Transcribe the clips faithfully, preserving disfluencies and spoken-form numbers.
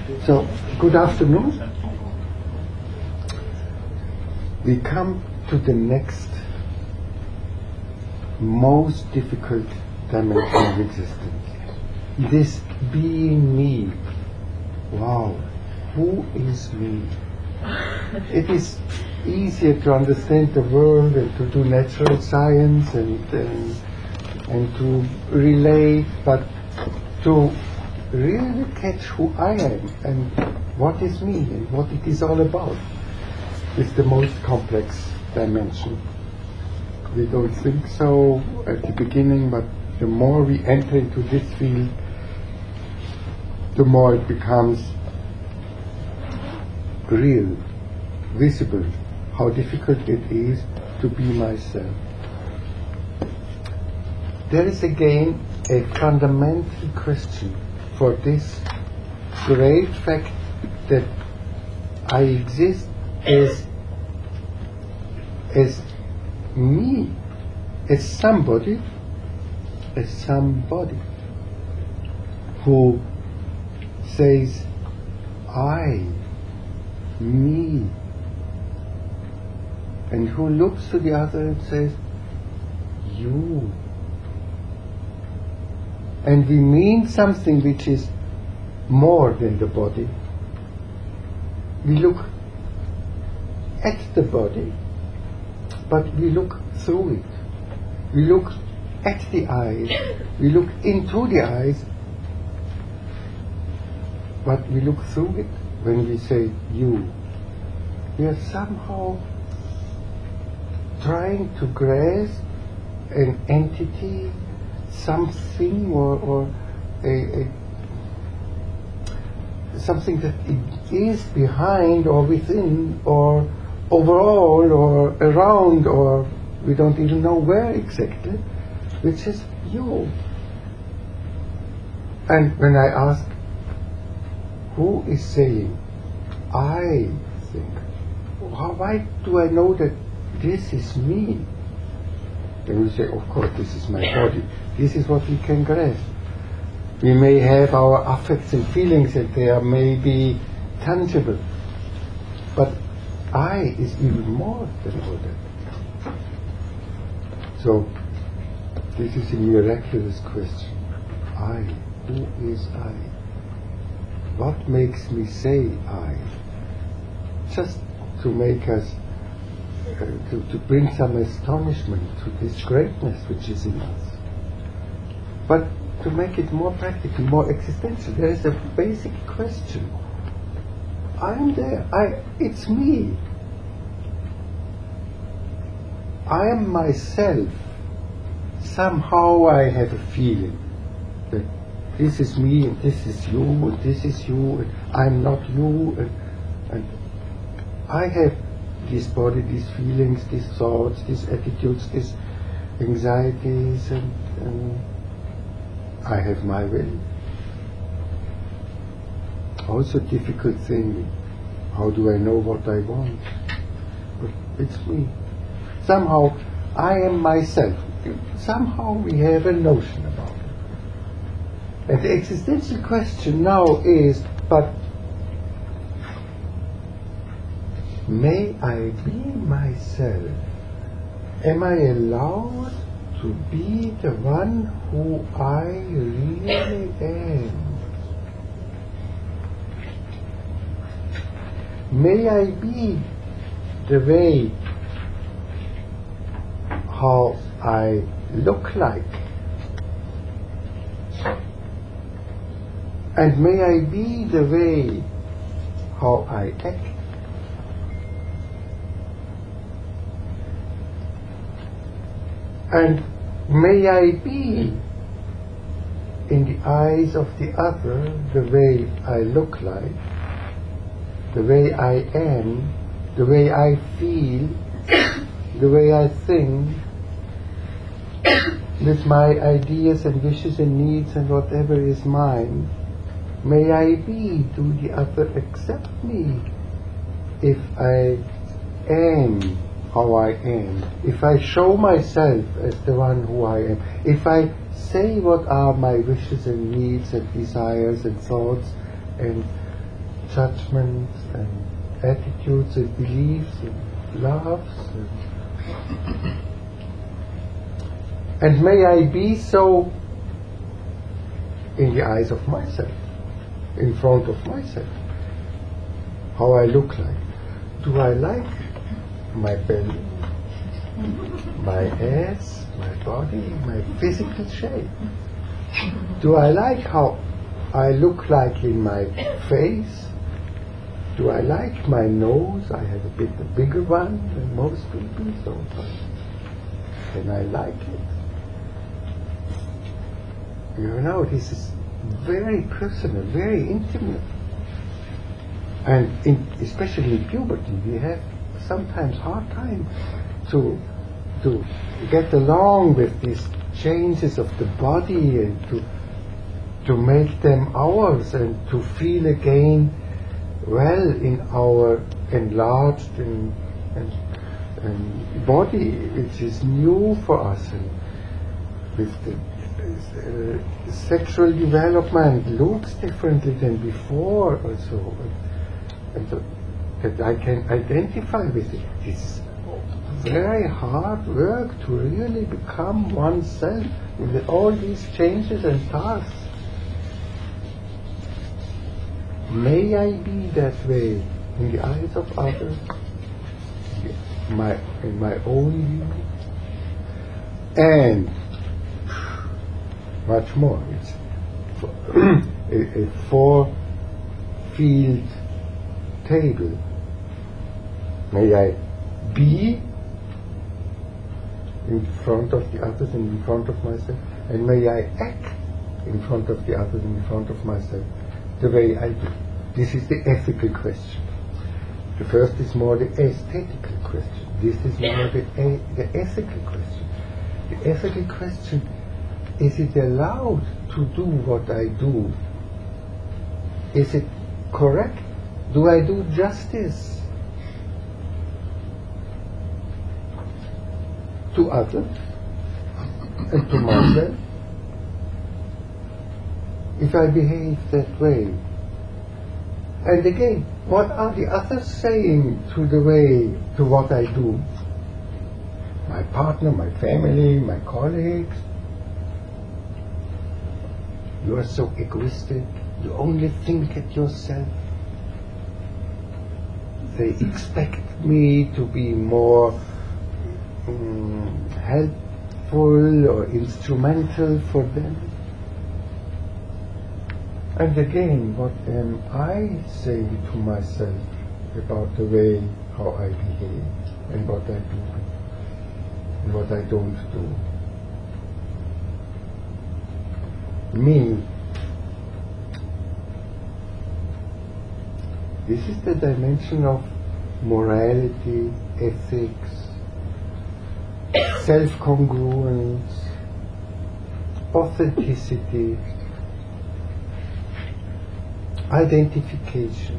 So, good afternoon. We come to the next most difficult dimension of existence. This being me. Wow, who is me? It is easier to understand the world and to do natural science and, and, and to relate, but to really catch who I am and what is me and what it is all about is the most complex dimension. We don't think so at the beginning, but the more we enter into this field, the more it becomes real, visible, how difficult it is to be myself. There is again a fundamental question for this great fact that I exist as as me, as somebody, as somebody who says I, me, and who looks to the other and says you. And we mean something which is more than the body. We look at the body, but we look through it. We look at the eyes, we look into the eyes, but we look through it when we say you. We are somehow trying to grasp an entity, something or, or a, a something that it is behind or within or overall or around or we don't even know where exactly, which is you. And when I ask, who is saying, I think, how, why do I know that this is me? Then we say, of course, this is my body. This is what we can grasp. We may have our affects and feelings and they are maybe tangible. But I is even more than all that. So, this is a miraculous question. I, who is I? What makes me say I? Just to make us Uh, to, to bring some astonishment to this greatness which is in us. But to make it more practical, more existential, there is a basic question. I am there. I, it's me. I am myself. Somehow I have a feeling that this is me and this is you and this is you and I'm not you and, and I have this body, these feelings, these thoughts, these attitudes, these anxieties, and, and I have my will. Also difficult thing, how do I know what I want? But it's me. Somehow I am myself. Somehow we have a notion about it. And the existential question now is, but may I be myself? Am I allowed to be the one who I really am? May I be the way how I look like? And may I be the way how I act? And may I be, in the eyes of the other, the way I look like, the way I am, the way I feel, the way I think, with my ideas and wishes and needs and whatever is mine, may I be, do the other accept me if I am how I am, if I show myself as the one who I am, if I say what are my wishes and needs and desires and thoughts and judgments and attitudes and beliefs and loves. And, and may I be so in the eyes of myself, in front of myself, how I look like. Do I like my belly, my ass, my body, my physical shape? Do I like how I look like in my face? Do I like my nose? I have a bit a bigger one than most people, so can I like it? You know, this is very personal, very intimate. And in, especially in puberty, we have sometimes hard time to to get along with these changes of the body and to to make them ours and to feel again well in our enlarged and, and, and body, which is new for us, and with the uh, sexual development looks differently than before also, and, and so that I can identify with it. It's very hard work to really become oneself with all these changes and tasks. May I be that way in the eyes of others, my, in my own view, and much more. It's a, a four-field table. May I be in front of the others and in front of myself, and may I act in front of the others and in front of myself the way I do. This is the ethical question. The first is more the aesthetical question. This is more the, a, the ethical question. The ethical question, is it allowed to do what I do? Is it correct? Do I do justice to others and to myself if I behave that way? And again, what are the others saying to the way, to what I do? My partner, my family, my colleagues. You are so egoistic, you only think at yourself. They expect me to be more um, helpful or instrumental for them. And again, what am I saying to myself about the way how I behave and what I do and what I don't do? Me. This is the dimension of morality, ethics, self-congruence, authenticity, identification.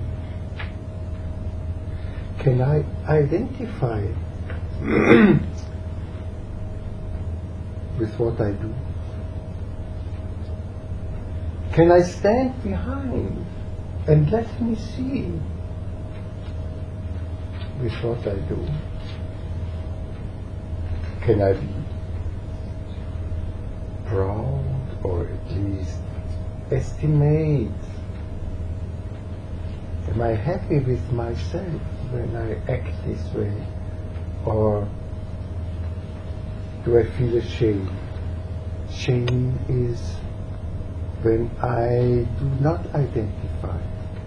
Can I identify with what I do? Can I stand behind and let me see with what I do? Can I be proud or at least estimate? Am I happy with myself when I act this way? Or do I feel ashamed? Shame is when I do not identify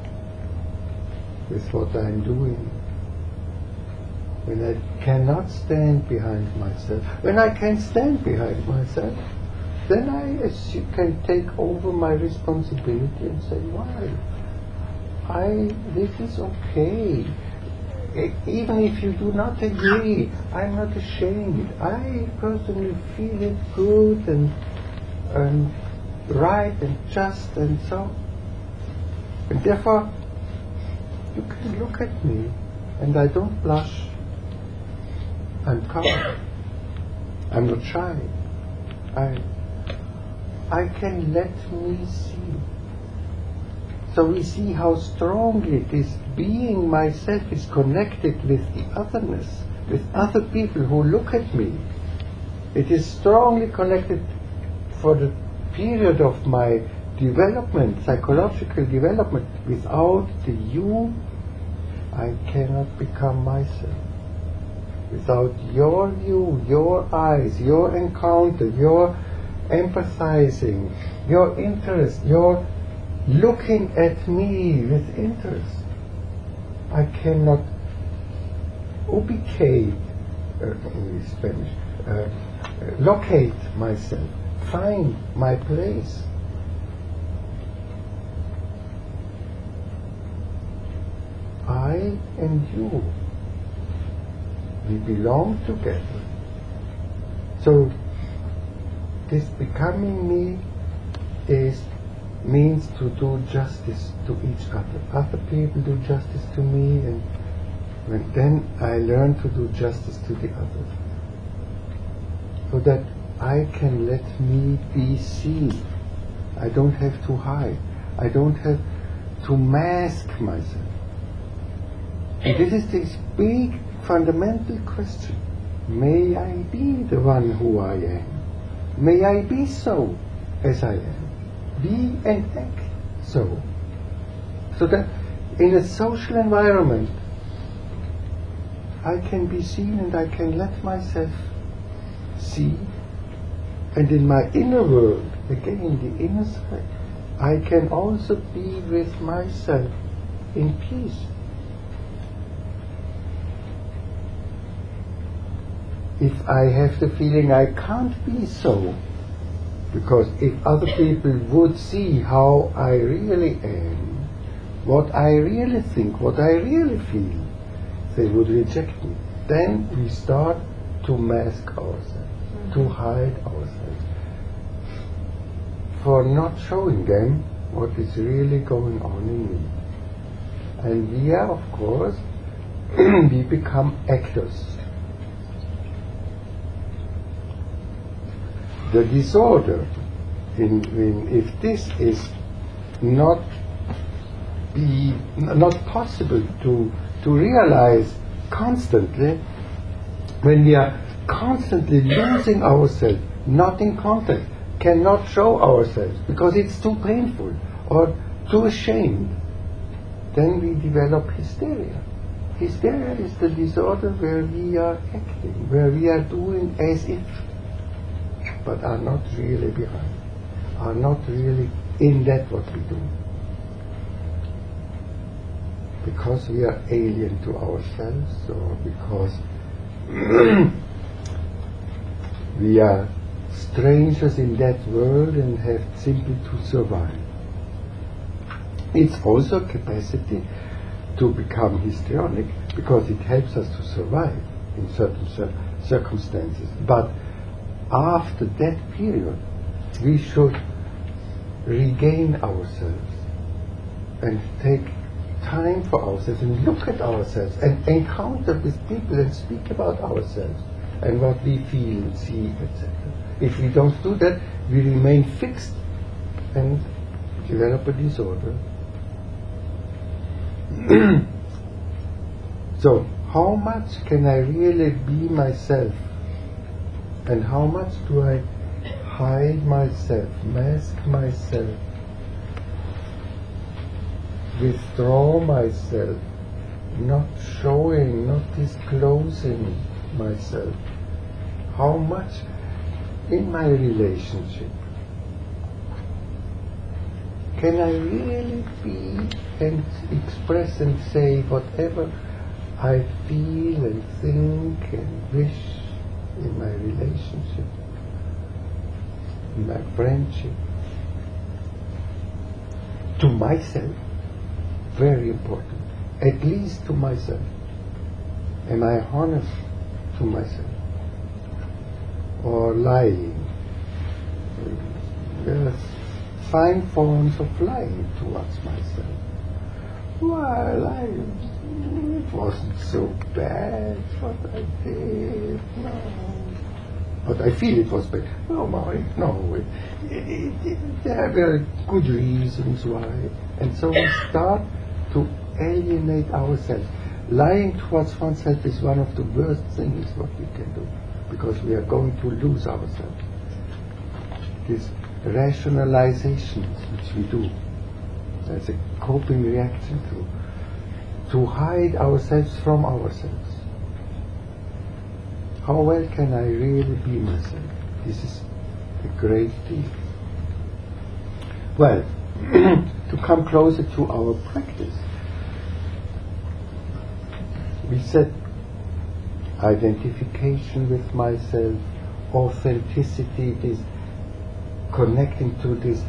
with what I'm doing, when I cannot stand behind myself. When I can stand behind myself, then I as you can take over my responsibility and say, why? I, this is okay. Even if you do not agree, I'm not ashamed. I personally feel it good and, and right and just and so. And therefore, you can look at me and I don't blush. I'm calm. I'm not shy. I, I can let me see So we see how strongly this being myself is connected with the otherness, with other people who look at me. It is strongly connected for the period of my development, psychological development. Without the you, I cannot become myself. Without your view, your eyes, your encounter, your empathizing, your interest, your looking at me with interest, I cannot ubicate, uh, in Spanish, uh, locate myself, find my place. I and you, we belong together. So this becoming me is means to do justice to each other. Other people do justice to me, and when then I learn to do justice to the others, so that I can let me be seen. I don't have to hide. I don't have to mask myself. And this is this big fundamental question. May I be the one who I am? May I be so as I am? Be and act so. So that in a social environment I can be seen and I can let myself see. And in my inner world, again the inner side, I can also be with myself in peace. If I have the feeling I can't be so, because if other people would see how I really am, what I really think, what I really feel, they would reject me. Then we start to mask ourselves, mm-hmm. to hide ourselves, for not showing them what is really going on in me. And we are, of course, we become actors. The disorder, in, in, if this is not be not possible to to realize constantly, when we are constantly losing ourselves, not in contact, cannot show ourselves because it's too painful or too ashamed, then we develop hysteria. Hysteria is the disorder where we are acting, where we are doing as if, but are not really behind, are not really in that what we do. Because we are alien to ourselves, or because we are strangers in that world and have simply to survive. It's also a capacity to become histrionic because it helps us to survive in certain cir- circumstances. But after that period, we should regain ourselves and take time for ourselves and look at ourselves and encounter with people and speak about ourselves and what we feel and see, et cetera. If we don't do that, we remain fixed and develop a disorder. So, how much can I really be myself? And how much do I hide myself, mask myself, withdraw myself, not showing, not disclosing myself? How much in my relationship can I really be and express and say whatever I feel and think and wish in my relationship, in my friendship, to myself? Very important. At least to myself. Am I honest to myself? Or lying? There are fine forms of lying towards myself. Well, I, it wasn't so bad what I did. No, But I feel it was bad. No, my, no. It, it, it, there were good reasons why. And so we start to alienate ourselves. Lying towards oneself is one of the worst things what we can do, because we are going to lose ourselves. These rationalizations which we do as a coping reaction to, to hide ourselves from ourselves. How well can I really be myself? This is a great deal. Well, to come closer to our practice, we said identification with myself, authenticity, this connecting to this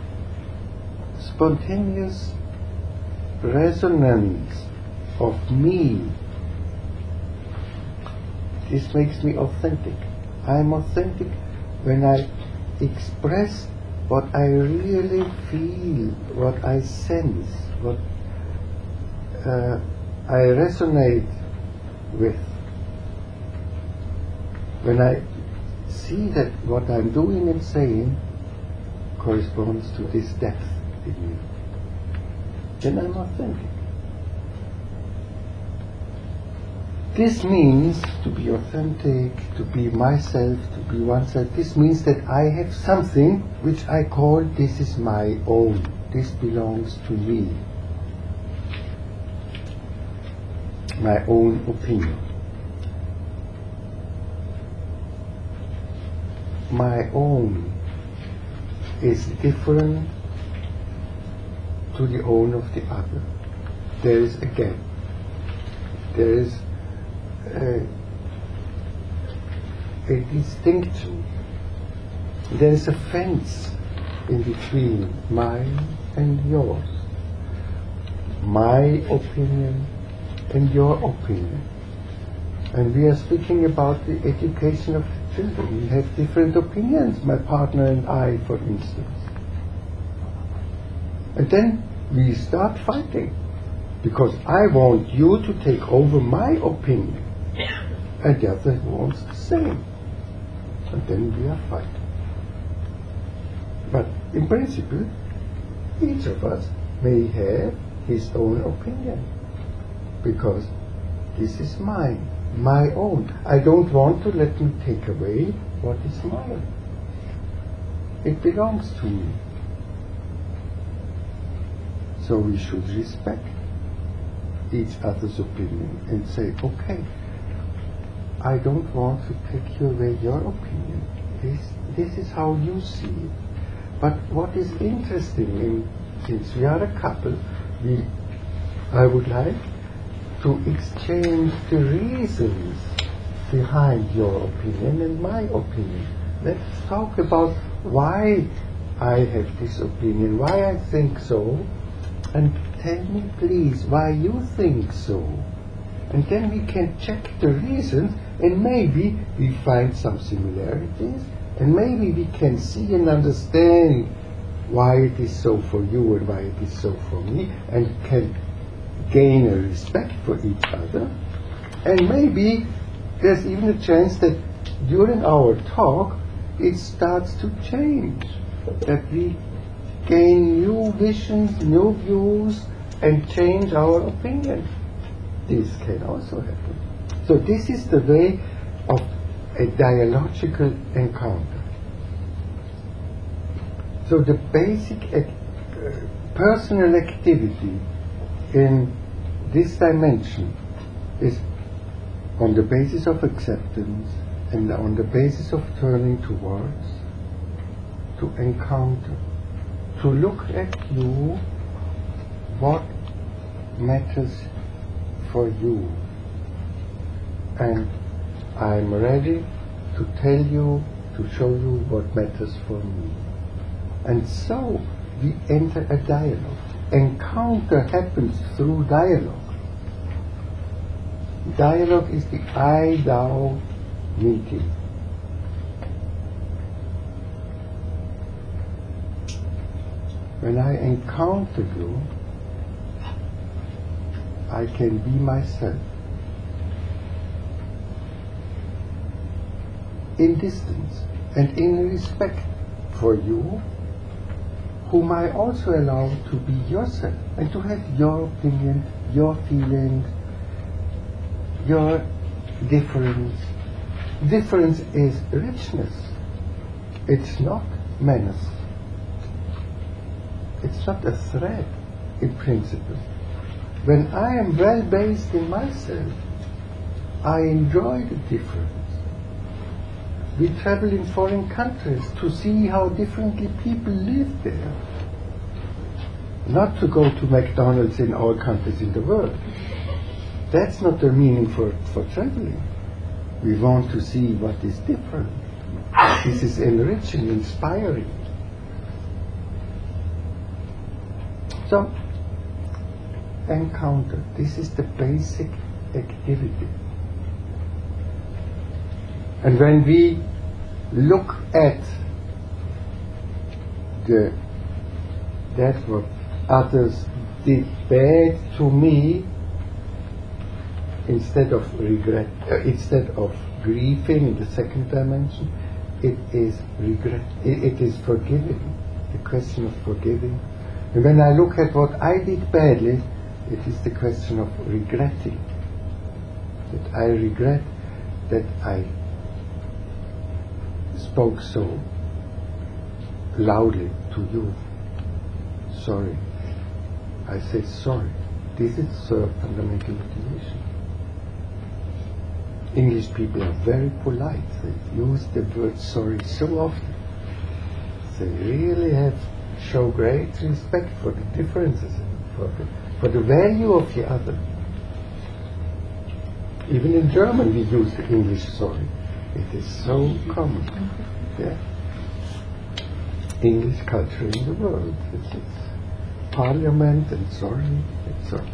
spontaneous resonance of me. This makes me authentic. I am authentic when I express what I really feel, what I sense, what uh, I resonate with. When I see that what I'm doing and saying corresponds to this depth in me, then I'm authentic. This means to be authentic, to be myself, to be oneself. This means that I have something which I call this is my own. This belongs to me. My own opinion. My own is different to the own of the other. There is a gap. There is a, a distinction. There is a fence in between mine and yours. My opinion and your opinion. And we are speaking about the education of the children. We have different opinions, my partner and I, for instance. And then we start fighting, because I want you to take over my opinion, and the other wants the same. And then we are fighting. But in principle, each of us may have his own opinion, because this is mine, my own. I don't want to let me take away what is mine. It belongs to me. So we should respect each other's opinion and say, okay, I don't want to take you away your opinion. This, this is how you see it. But what is interesting, in, since we are a couple, we, I would like to exchange the reasons behind your opinion and my opinion. Let's talk about why I have this opinion, why I think so, and tell me please why you think so. And then we can check the reasons, and maybe we find some similarities, and maybe we can see and understand why it is so for you and why it is so for me, and can gain a respect for each other. And maybe there's even a chance that during our talk it starts to change, that we gain new visions, new views, and change our opinion. This can also happen. So this is the way of a dialogical encounter. So the basic ac- uh, personal activity in this dimension is on the basis of acceptance and on the basis of turning towards, to encounter, to look at you, what matters for you, and I'm ready to tell you, to show you what matters for me. And so we enter a dialogue. Encounter happens through dialogue. Dialogue is the I-thou meeting. When I encounter you, I can be myself. in distance and in respect for you, whom I also allow to be yourself and to have your opinion, your feelings, your difference. Difference is richness. It's not menace. It's not a threat in principle. When I am well based in myself, I enjoy the difference. We travel in foreign countries to see how differently people live there. Not to go to McDonald's in all countries in the world. That's not the meaning for, for traveling. We want to see what is different. This is enriching, inspiring. So, encounter. This is the basic activity. And when we look at the that what others did bad to me, instead of regret, uh, instead of grieving in the second dimension, it is regret. It, it is forgiving. The question of forgiving. And when I look at what I did badly, it is the question of regretting. That I regret that I spoke so loudly to you. Sorry. I say sorry. This is third fundamental motivation. English people are very polite. They use the word sorry so often. They really have show great respect for the differences, for the, for the value of the other. Even in German we use the English sorry. It is so common. Yeah. English culture in the world. It's, it's parliament and sorry. It's so.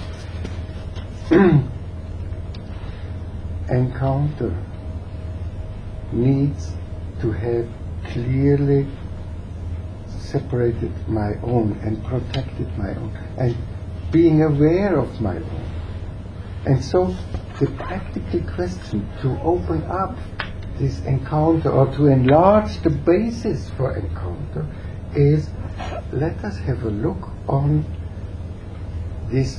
Encounter needs to have clearly separated my own and protected my own and being aware of my own. And so the practical question to open up this encounter or to enlarge the basis for encounter is, let us have a look on this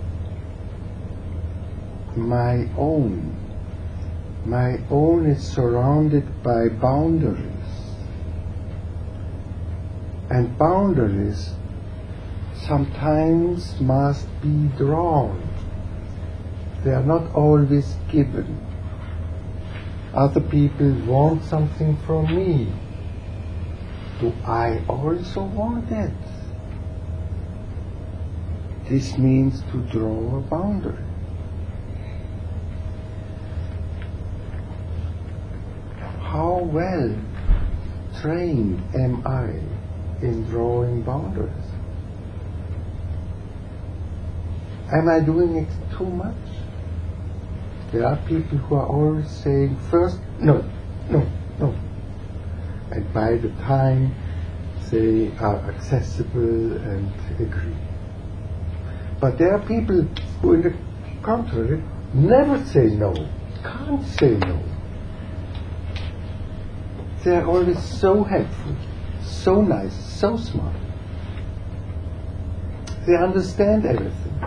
my own. My own is surrounded by boundaries. And boundaries sometimes must be drawn. They are not always given. Other people want something from me. Do I also want it? This means to draw a boundary. How well trained am I in drawing boundaries? Am I doing it too much? There are people who are always saying first, no, no, no. And by the time they are accessible and agree. But there are people who, in the contrary, never say no, can't say no. They are always so helpful, so nice, so smart. They understand everything.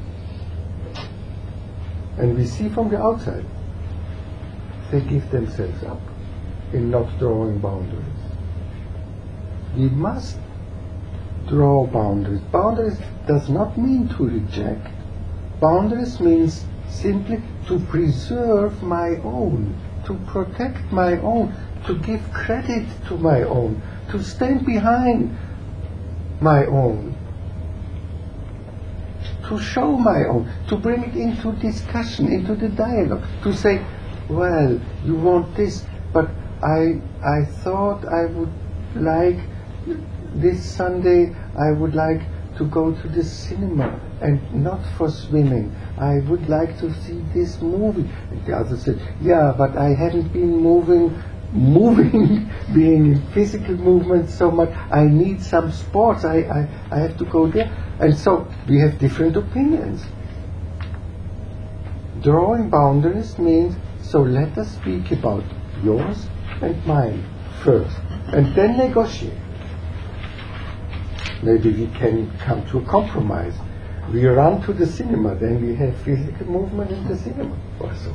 And we see from the outside, they give themselves up in not drawing boundaries. We must draw boundaries. Boundaries does not mean to reject. Boundaries means simply to preserve my own, to protect my own, to give credit to my own, to stand behind my own, to show my own, to bring it into discussion, into the dialogue, to say, well, you want this, but I I thought I would like, this Sunday I would like to go to the cinema and not for swimming. I would like to see this movie. And the other said, yeah, but I haven't been moving moving, being in physical movement so much. I need some sports. I, I, I have to go there. And so we have different opinions. Drawing boundaries means, so let us speak about yours and mine first, and then negotiate. Maybe we can come to a compromise. We run to the cinema, then we have physical movement in the cinema also.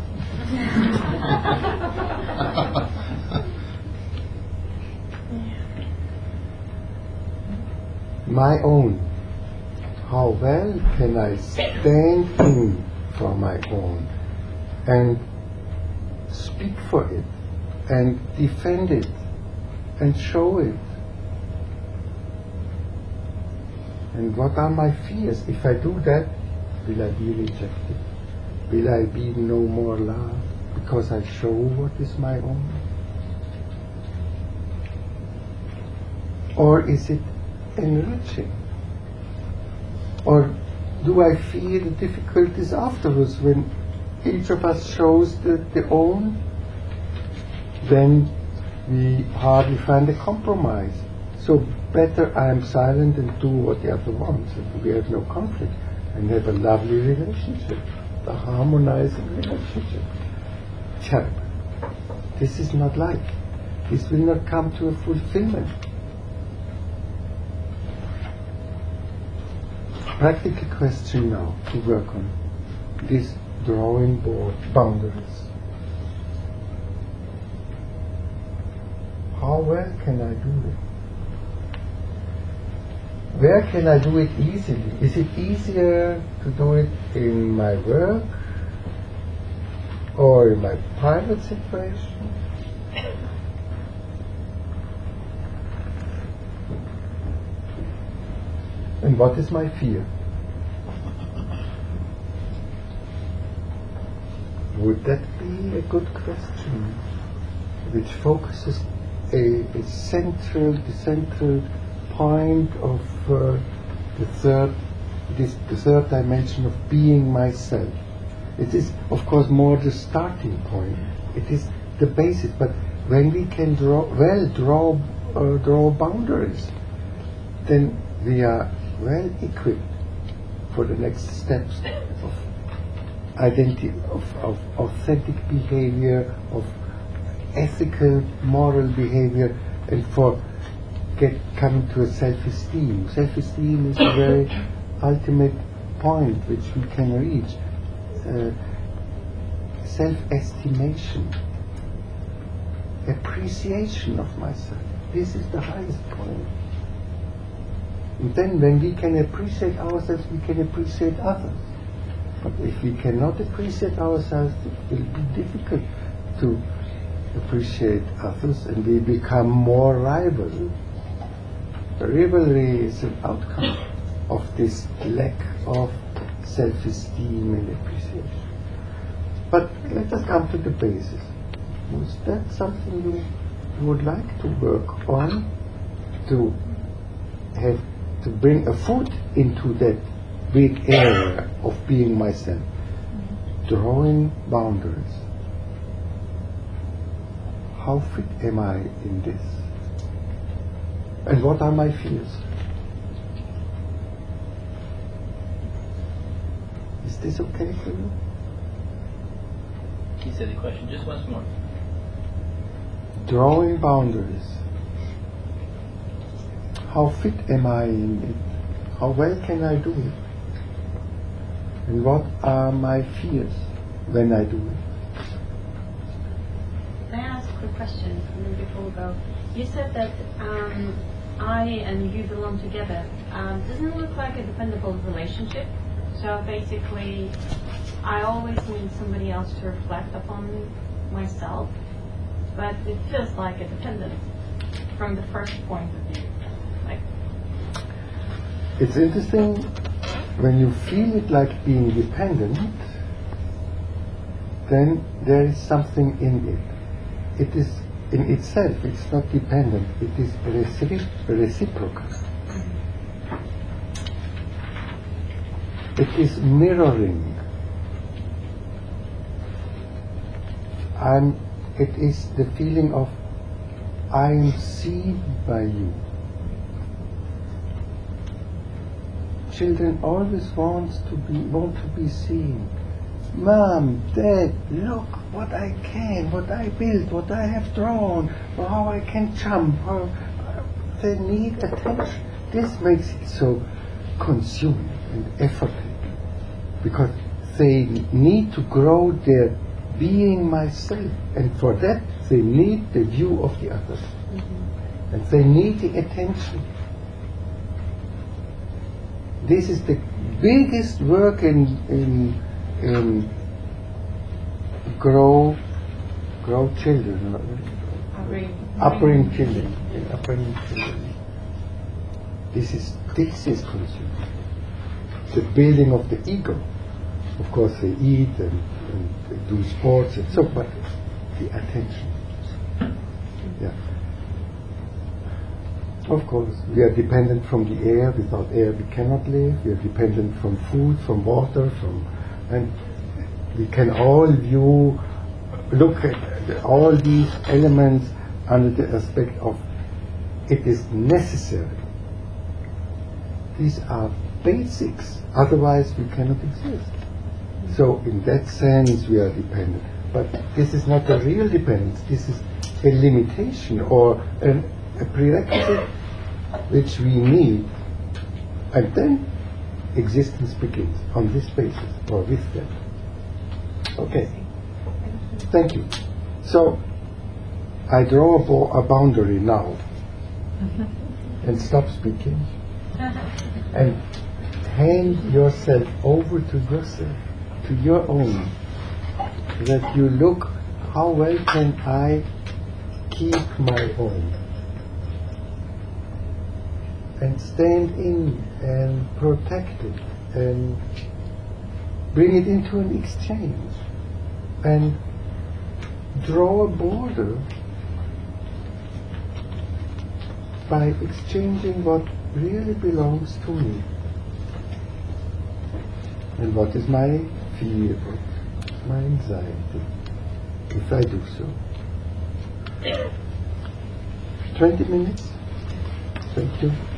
My own. How well can I stand in for my own and speak for it and defend it and show it? And what are my fears? If I do that, will I be rejected? Will I be no more loved because I show what is my own? Or is it enriching? Or do I feel the difficulties afterwards when each of us shows the, the own? Then we hardly find a compromise. So better I am silent and do what the other wants, and we have no conflict and have a lovely relationship, a harmonizing relationship. Terrible. This is not life. This will not come to a fulfillment. Practical question now to work on this drawing board boundaries. How well can I do it? Where can I do it easily? Is it easier to do it in my work or in my private situation? And what is my fear? Would that be a good question, which focuses a, a central, the central point of uh, the third, this, the third dimension of being myself? It is, of course, more the starting point. It is the basis. But when we can draw, well, draw, uh, draw boundaries, then we are well equipped for the next steps of identity, of, of authentic behavior, of ethical, moral behavior, and for get coming to a self-esteem. Self-esteem is a very ultimate point which we can reach. Uh, self-estimation, appreciation of myself. This is the highest point. And then when we can appreciate ourselves, we can appreciate others. But if we cannot appreciate ourselves, it will be difficult to appreciate others, and we become more rival. Rivalry is an outcome of this lack of self-esteem and appreciation. But let us come to the basis. Was that something you would like to work on, to have to bring a foot into that big area of being myself, drawing boundaries? How fit am I in this? And what are my fears? Is this okay for you? Can you say the question just once more? Drawing boundaries. How fit am I in it? How well can I do it? And what are my fears when I do it? May I ask a quick question before we go? You said that um, I and you belong together. Um, doesn't it look like a dependable relationship? So basically, I always need somebody else to reflect upon myself, but it feels like a dependence from the first point of view. Like, it's interesting when you feel it like being dependent, then there is something in it. It is in itself, it's not dependent, it is recipro- reciprocal. It is mirroring. I'm, it is the feeling of I am seen by you. Children always want to be want to be seen. Mom, Dad, look what I can, what I built, what I have drawn, or how I can jump. How, they need attention. This makes it so consuming and effort-taking, because they need to grow their being myself, and for that they need the view of the others, mm-hmm. and they need the attention. This is the biggest work in in in grow grow children, Upbringing. upbringing children, yeah, upbringing children. This is this is consuming. The building of the ego. Of course, they eat and, and they do sports and so, but the attention. Yeah. Of course, we are dependent from the air. Without air, we cannot live. We are dependent from food, from water, from, and we can all view, look at all these elements under the aspect of it is necessary. These are basics. Otherwise, we cannot exist. So, in that sense, we are dependent. But this is not a real dependence. This is a limitation or an, a prerequisite which we need. And then existence begins on this basis or with that. Okay. Thank you. So, I draw a, bo- a boundary now and stop speaking and hand yourself over to yourself, to your own, that you look, how well can I keep my own, and stand in and protect it and bring it into an exchange and draw a border by exchanging what really belongs to me and what is my fear, what is my anxiety, if I do so. Twenty minutes. Thank you.